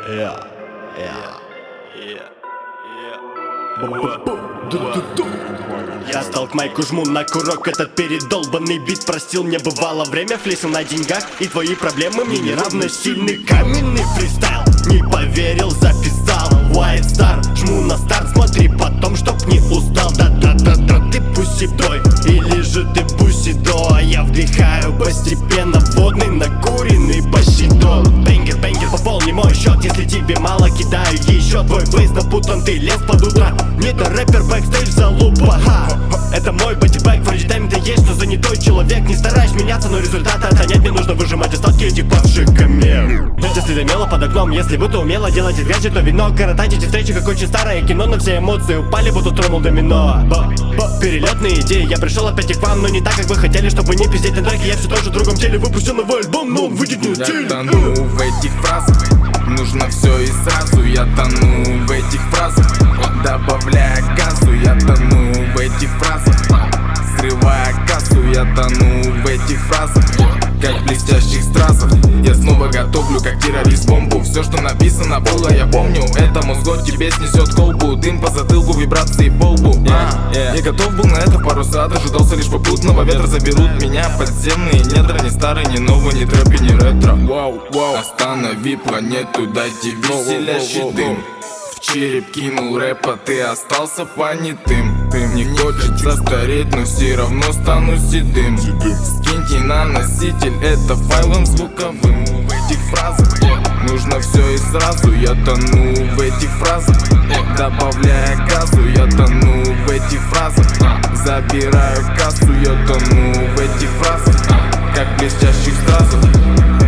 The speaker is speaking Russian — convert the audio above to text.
Я стал к майку, жму на курок. Этот передолбанный бит простил мне бывало время. Флисил на деньгах, и твои проблемы мне не равносильны. Каменный фристайл, не поверил, записал White Star, жму на старт, смотри потом, чтоб не устал. Да-да-да-да, ты пусидой, или же ты пусидо. А я вдыхаю постепенно водный накуренный бащидон. Бенгер, бенгер, пополни мой счет, если тебе мало, кидаю еще. Твой выезд напутан, ты лез под утро. Не то рэпер, бэкстейдж, залупа. Это мой бодибэк, вроде тайм-то есть, но занятой человек. Не стараюсь меняться, но результаты отгонять мне нужно выжимать остатки этих павших камер. Если дымело под окном, если бы ты умела делать из гаджет, то вино. Коротать эти встречи, как очень старое кино. Но все эмоции упали, будто тронул домино. Перелетные идеи, я пришел опять и к вам, но не так, как вы хотели, чтобы не пиздеть на треке. Я все тоже в другом теле, выпустил новый альбом, но он выйдет не на теле. Я тону в этих фразах, нужно все и сразу. Я тону в этих фразах, добавляя газу. Я тону в этих фразах, срывая кассу. Я тону в этих фразах, как в блестящих стразах. Я снова готовлю, как террорист, бомбу. Все, что написано было, я помню. Это мозгот тебе снесет колбу. Дым по затылку, вибрации по лбу. Я готов был на это в паруса, дожидался лишь попутного ветра. Заберут меня подземные недра. Ни старый, ни новый, ни трэп и ни ретро. Останови планету, дайте веселящий дым. В череп кинул рэпа, ты остался понятым. Не хочется стареть, но все равно стану седым. Скиньте на носитель, это файлом звуковым. В этих фразах нужно все и сразу. Я тону в этих фразах, добавляя газу. Я тону в этих фразах, забираю кассу. Я тону в этих фразах, как в блестящих стразах.